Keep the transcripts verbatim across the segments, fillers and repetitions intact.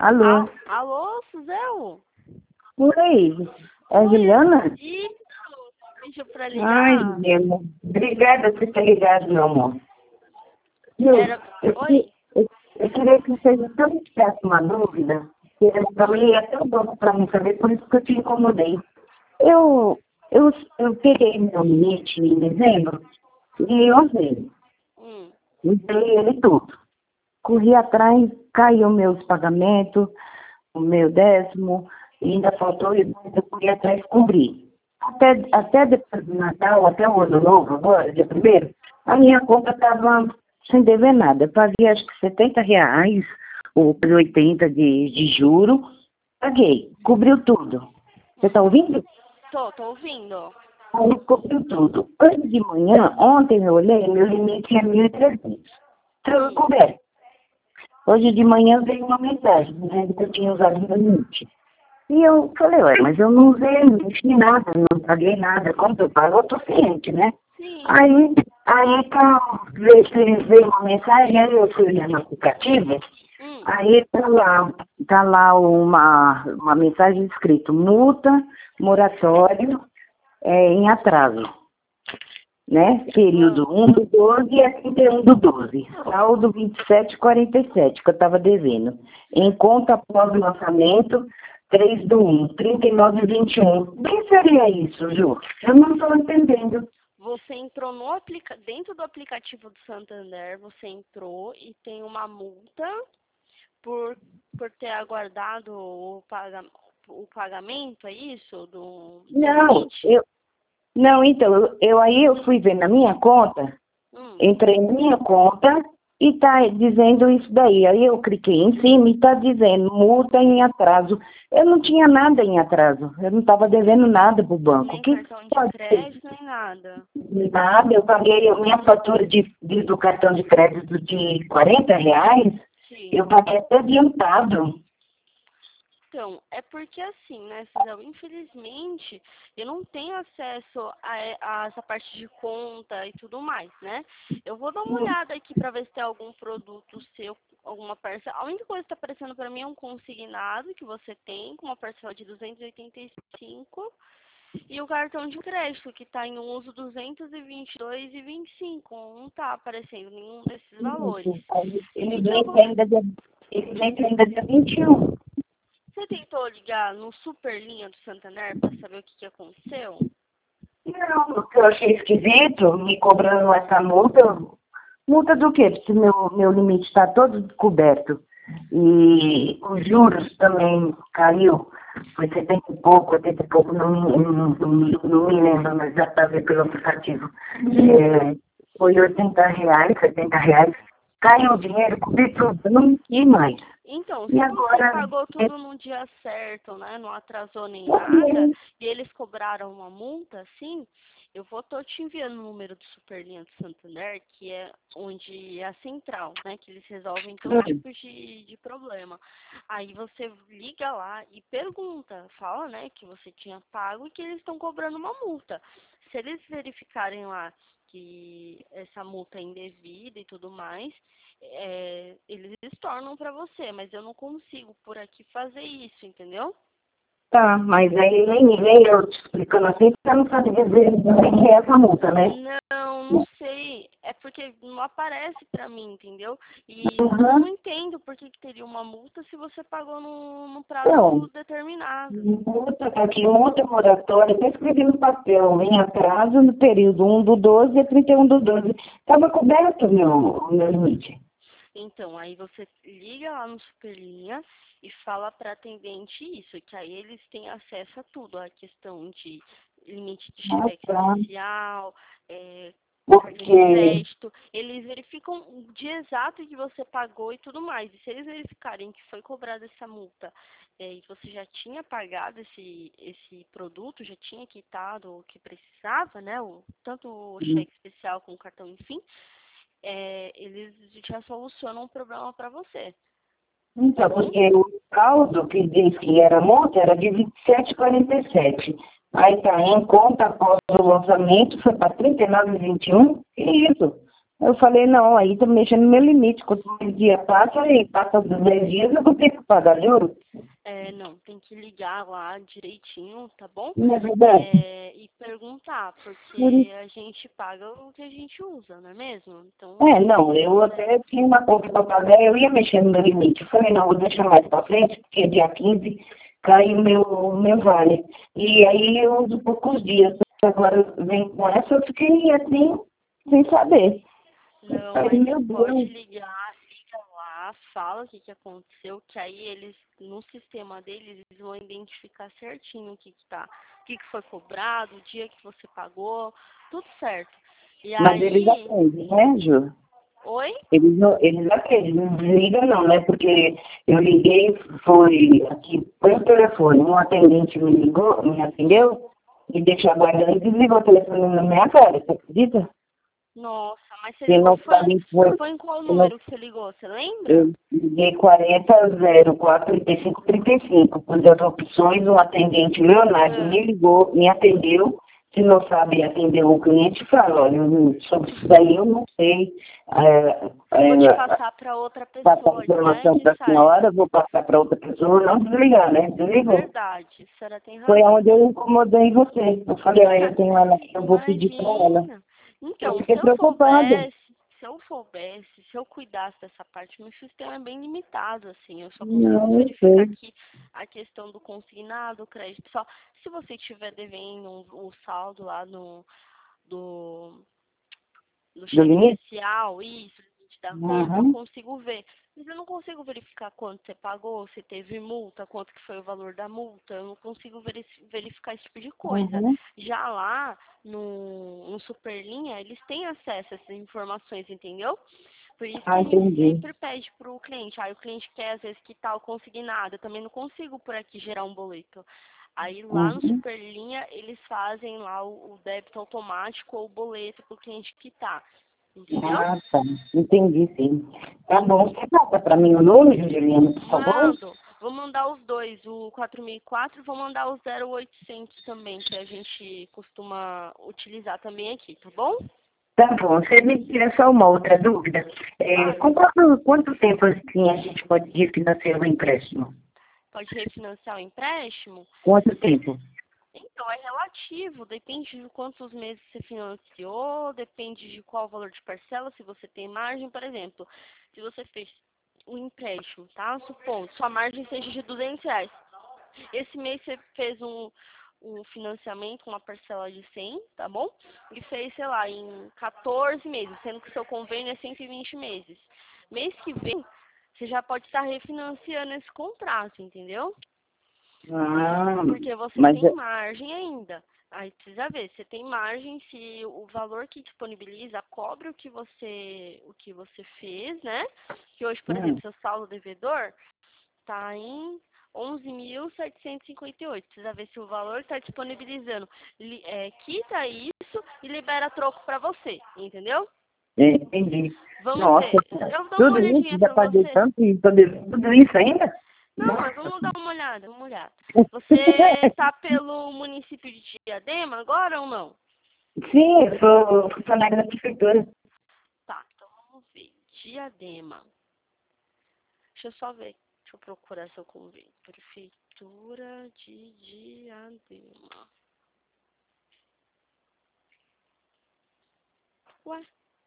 Alô? Ah, alô, Suzel? Oi, é a Juliana? Isso, pediu pra ligar. Ai, Juliana, obrigada por ter ligado, meu amor. Ju, Era... eu, Oi? eu, eu queria que vocês então tivessem uma dúvida, que eu também é tão bom para mim saber, por isso que eu te incomodei. Eu, eu, eu peguei meu limite em dezembro e eu usei, Hum. usei ele tudo. Corri atrás, caiu meus pagamentos, o meu décimo, e ainda faltou, e eu corri atrás cobrir. Até, até depois do Natal, até o Ano Novo, agora, dia primeiro, a minha conta estava sem dever nada. Eu paguei acho que setenta reais, ou oitenta de, de juro. Paguei, cobriu tudo. Você está ouvindo? Tô, tô ouvindo. Aí cobriu tudo. Hoje de manhã, ontem eu olhei, meu limite é mil e trezentos. Então eu coberto. Hoje de manhã veio uma mensagem dizendo que eu tinha usado meu limite. E eu falei, ué, mas eu não usei, não fiz nada, não paguei nada. Quando eu pago, eu tô ciente, né? Sim. Aí, aí tá, veio, veio uma mensagem, aí eu fui olhar no aplicativo, Hum. aí tá lá, tá lá uma, uma mensagem escrito, multa, moratório é, em atraso. Né? Período um do doze a trinta e um do doze. Saldo vinte e sete quarenta e sete, que eu estava devendo. Em conta após o lançamento, três do um, trinta e nove vinte e um. Bem seria isso, Ju? Eu não estou entendendo. Você entrou no aplica... dentro do aplicativo do Santander, você entrou e tem uma multa por, por ter aguardado o, paga... o pagamento, é isso? Do, do Não, limite? eu, não, então, eu, eu aí eu fui ver na minha conta, Hum. entrei na minha conta e tá dizendo isso daí. Aí eu cliquei em cima e tá dizendo multa em atraso. Eu não tinha nada em atraso. Eu não estava devendo nada pro banco. O Nem que cartão de pode ser? crédito, nem nada. Nada, eu paguei a minha fatura de, de- do cartão de crédito de quarenta reais, Sim. eu paguei até adiantado. Então, é porque assim, né, Cisel, infelizmente, eu não tenho acesso a, a essa parte de conta e tudo mais, né? Eu vou dar uma olhada aqui para ver se tem algum produto seu, alguma parcela. A única coisa que está aparecendo para mim é um consignado que você tem, com uma parcela de duzentos e oitenta e cinco, e o cartão de crédito, que está em uso duzentos e vinte e dois e vinte e cinco. Não está aparecendo nenhum desses valores. O Ele que, que eu vence vou... ainda dia, ele vence ainda dia vinte e um. Você tentou ligar no Superlinha do Santander para saber o que, que aconteceu? Não, o que eu achei esquisito, me cobrando essa multa. Multa do quê? Porque meu, meu limite está todo coberto. E os juros também caiu. Foi setenta e pouco, oitenta e pouco, não, me- não, não, não me lembro, mas já está ver pelo aplicativo. É, foi oitenta reais, setenta reais. Caiu o dinheiro, cobri tudo, eu não quis mais. Então, E se você agora, pagou é, tudo no dia certo, né, não atrasou nem nada, e eles cobraram uma multa, assim, eu vou tô te enviando o número do Superlinha do Santander, que é onde é a central, né, que eles resolvem todo tipo de, de problema. Aí você liga lá e pergunta, fala, né, que você tinha pago e que eles estão cobrando uma multa. Se eles verificarem lá que essa multa é indevida e tudo mais, é, eles tornam para você, mas eu não consigo por aqui fazer isso, entendeu? tá, mas aí nem, nem eu te explicando assim, você não sabe dizer o que é essa multa, né? Não, não sei. É porque não aparece pra mim, entendeu? E eu Uhum. não entendo por que, que teria uma multa se você pagou no, no Então, prazo determinado. multa, tá aqui, multa moratória, até escrevi no papel, em atraso no período um do doze a trinta e um do doze. Estava coberto o meu, o meu limite. Então, aí você liga lá no Superlinha e fala para atendente isso, que aí eles têm acesso a tudo, a questão de limite de Ah, cheque tá. especial, é, cartão de Porque, crédito, eles verificam o dia exato que você pagou e tudo mais. E se eles verificarem que foi cobrada essa multa é, e você já tinha pagado esse, esse produto, já tinha quitado o que precisava, né? O, tanto o cheque especial como o cartão, enfim, é, eles já solucionam o problema para você, tá então, bom? porque o saldo que diz que era multa era de vinte e sete e quarenta e sete. Aí tá em conta após o lançamento, foi para trinta e nove e vinte e um. Que isso? Eu falei, não, aí tô mexendo no meu limite. Quanto mais dia passa, aí passa os dez dias, eu vou ter que pagar juros. É, não, tem que ligar lá direitinho, tá bom? Não é verdade? É, e perguntar, Por porque isso. a gente paga o que a gente usa, não é mesmo? Então, É, não, tem eu que ser. até tinha uma conta para pagar, eu ia mexendo no meu limite. Eu falei, não, vou deixar mais para frente, porque dia quinze cai o meu, o meu vale. E aí eu uso poucos dias. Agora vem com essa, eu fiquei assim, sem saber. Eu Não, falei, mas meu pode Deus. ligar, liga lá, fala o que, que aconteceu, que aí eles, no sistema deles, eles vão identificar certinho o que, que tá, o que, que foi cobrado, o dia que você pagou, tudo certo. E Mas eles aí, atendem, né, Ju? oi? Eles, não, eles atendem, não desligam não, né? Porque eu liguei, foi aqui pelo telefone, um atendente me ligou, me atendeu, me deixou aguardando e desligou o telefone na minha cara, você acredita? Nossa, mas você Se ligou, não foi, para mim, foi, foi em qual se não, número que você ligou, você lembra? eu liguei quarenta zero quatro trinta e cinco trinta e cinco, quando as opções, um atendente Leonardo Ah, me ligou, me atendeu, se não sabe atender o cliente, fala, olha, eu- sobre isso daí eu não sei, é, eu vou te é, passar para outra passar a pessoa, né, informação que para a saiba. senhora, vou passar para outra pessoa, não desligar, né? Desligou. Verdade, a senhora tem Foi razão. onde eu incomodei você. Eu falei, olha, eu tenho ela aqui, eu vou pedir para ela. Imagina. Eu Então, fiquei se eu preocupada. soubesse, se eu soubesse, se eu cuidasse dessa parte, meu sistema é bem limitado, assim. Eu só consigo Não, eu verificar sei. aqui a questão do consignado, crédito. Só se você estiver devendo um, um saldo lá no do no Do cheque limite? especial, isso, limite da conta, eu Uhum. consigo ver. Mas eu não consigo verificar quanto você pagou, se teve multa, quanto que foi o valor da multa. Eu não consigo veri- verificar esse tipo de coisa. Uhum. Já lá no, no Superlinha, eles têm acesso a essas informações, entendeu? Por isso que Ah, a gente entendi. sempre pede para o cliente. Aí o cliente quer, às vezes, quitar o consignado. Eu também não consigo por aqui gerar um boleto. Aí lá no Uhum. Superlinha, eles fazem lá o, o débito automático ou o boleto para o cliente quitar. Entendeu? Ah, tá. Entendi, sim. Tá bom. Você passa para mim o número, Juliana, por favor? Mando. Vou mandar os dois, o quatro mil e quatro, vou mandar o zero oitocentos também, que a gente costuma utilizar também aqui, tá bom? Tá bom. Você me tira só uma outra dúvida. É, Fale. com quanto, quanto tempo assim a gente pode refinanciar o empréstimo? Pode refinanciar o empréstimo? Quanto tempo? Então, é relativo, depende de quantos meses você financiou, depende de qual valor de parcela, se você tem margem, por exemplo, se você fez um empréstimo, tá? Supondo, sua margem seja de duzentos reais. Esse mês você fez um, um financiamento, uma parcela de cem, tá bom? E fez, sei lá, em quatorze meses, sendo que seu convênio é cento e vinte meses. Mês que vem, você já pode estar refinanciando esse contrato, entendeu? Ah, Porque você mas tem margem ainda. Aí precisa ver, você tem margem se o valor que disponibiliza cobre o que você o que você fez, né? Que hoje, por hum, exemplo, seu saldo devedor está em onze mil setecentos e cinquenta e oito. Precisa ver se o valor está disponibilizando, li- é, quita isso e libera troco para você, entendeu? é, entendi. Vamos Nossa, ver. Eu dou uma tudo isso, olhadinha já para paguei você. tanto e tô devendo tudo isso ainda? Não, mas Nossa. vamos dar uma olhada, uma olhada. Você tá pelo município de Diadema agora ou não? Sim, eu sou funcionária da prefeitura. Tá, então vamos ver. Diadema. Deixa eu só ver. Deixa eu procurar seu convênio. Prefeitura de Diadema. Ué,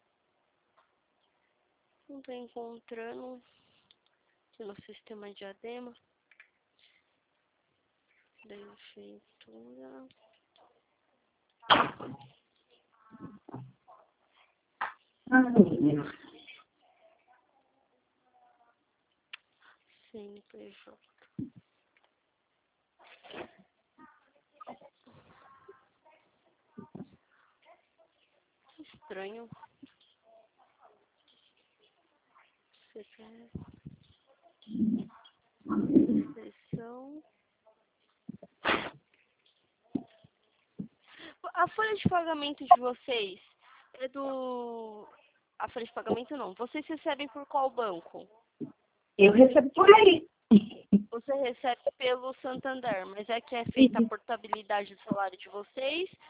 não tô encontrando aqui no sistema Diadema. Prefeitura. Ai, meu Deus. C N P J. Que estranho. C P F. Inscrição. A folha de pagamento de vocês é do... A folha de pagamento não. Vocês recebem por qual banco? Eu recebo por aí. Você recebe pelo Santander, mas é que é feita a portabilidade do salário de vocês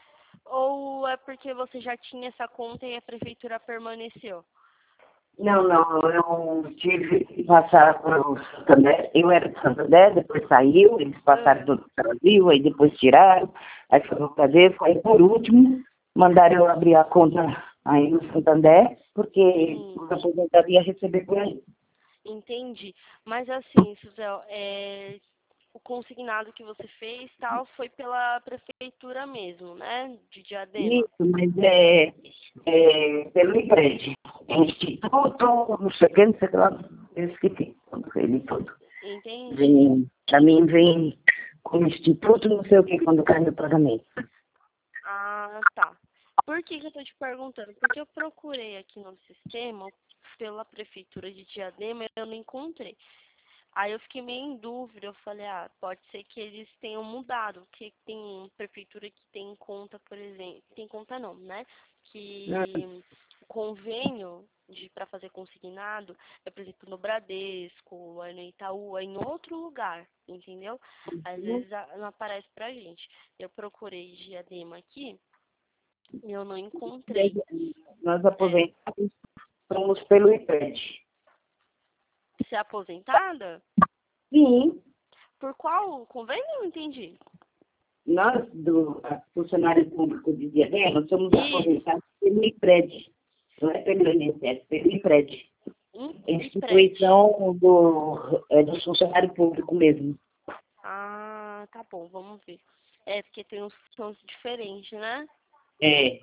Ou é porque você já tinha essa conta e a prefeitura permaneceu? Não, não, eu tive que passar para o Santander. Eu era do Santander, depois saiu, eles passaram Ah, do Brasil, aí depois tiraram, aí foi para fazer, aí por último, mandaram eu abrir a conta aí no Santander, porque sim. o aposentado ia receber por aí. Entendi. Mas assim, Suzel, é, o consignado que você fez tal foi pela prefeitura mesmo, né? De Diadema. Isso, mas é, é pelo IPRED, Instituto, não sei o que, não sei o que lá, eu esqueci, ele todo. Entendi. Vem, pra mim vem com o Instituto, não sei o que, quando cai no pagamento. Ah, tá. Por que que eu tô te perguntando? Porque eu procurei aqui no sistema pela prefeitura de Diadema e eu não encontrei. Aí eu fiquei meio em dúvida, eu falei, ah, pode ser que eles tenham mudado, porque tem prefeitura que tem conta, por exemplo, tem conta não, né? Que o convênio de para fazer consignado é, por exemplo, no Bradesco, é no Itaú, é em outro lugar, entendeu? Às vezes a- não aparece pra gente. Eu procurei Diadema aqui e eu não encontrei. Nós É, aposentados somos pelo IPRED. ser aposentada? Sim, Por qual convênio? Eu não entendi. nós, do a funcionário público de Diadema, somos Isso, aposentados pelo IPRED. Não é pelo I N S S, pelo IPRED. um, IPRED. Instituição do, é, do funcionário público mesmo. Ah, tá bom, vamos ver. É, porque tem uns que são diferentes, né? É.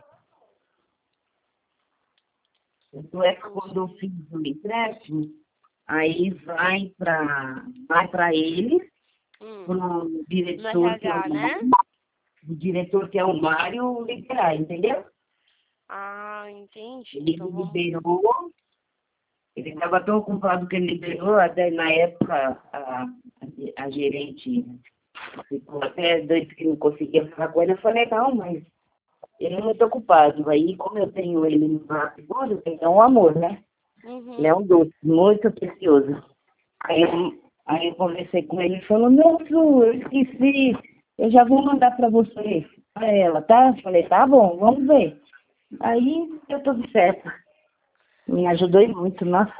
Então é que quando eu Os- fiz o empréstimo, aí vai para vai para ele, Hum, para o no diretor que é o R H, né? o diretor que é o Mário liberar, entendeu? Ah, entendi. Ele Então vamos. liberou, ele estava tão ocupado que ele liberou, até na época a, a, a gerente ficou até doido que não conseguia falar com ele. Eu falei, não, mas ele é muito ocupado. Aí, como eu tenho ele no patrimônio, é um amor, né? Ele é Uhum. um doce, muito precioso. Aí eu, aí eu conversei com ele e falou, não, Su, eu esqueci, eu já vou mandar para você, para ela, tá? Eu falei, tá bom, vamos ver. Aí eu tudo certo. Me ajudou muito, nossa.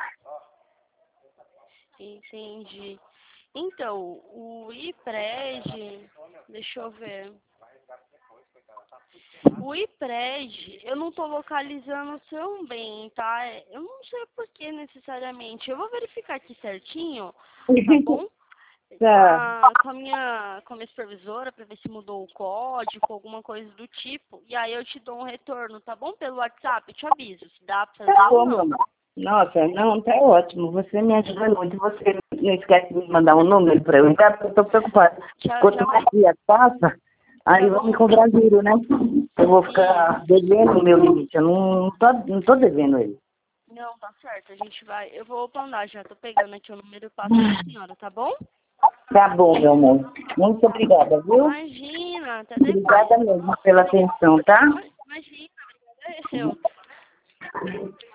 Entendi. Então, o IPRED, deixa eu ver. O IPRED, eu não tô localizando tão bem, tá? Eu não sei por que necessariamente. Eu vou verificar aqui certinho, tá bom? Com Tá, a, com a minha, com a minha supervisora para ver se mudou o código, alguma coisa do tipo. E aí eu te dou um retorno, tá bom? Pelo WhatsApp, eu te aviso se dá pra tá fazer ou bom, meu não. amor. Nossa, não, tá ótimo. Você me ajuda muito. Você não esquece de me mandar um número para eu entrar, porque eu tô preocupada. Já, Quanto já mais vou, dias passa, já aí vão me vou. cobrar giro, né? Eu vou Isso. ficar devendo o meu limite. Eu não tô, não tô devendo ele. Não, tá certo. A gente vai. Eu vou mandar já. Tô pegando aqui o número e passo pra senhora, tá bom? Tá bom, meu amor. Muito obrigada, viu? Imagina, até depois. Obrigada mesmo pela atenção, tá? Imagina, obrigada eu.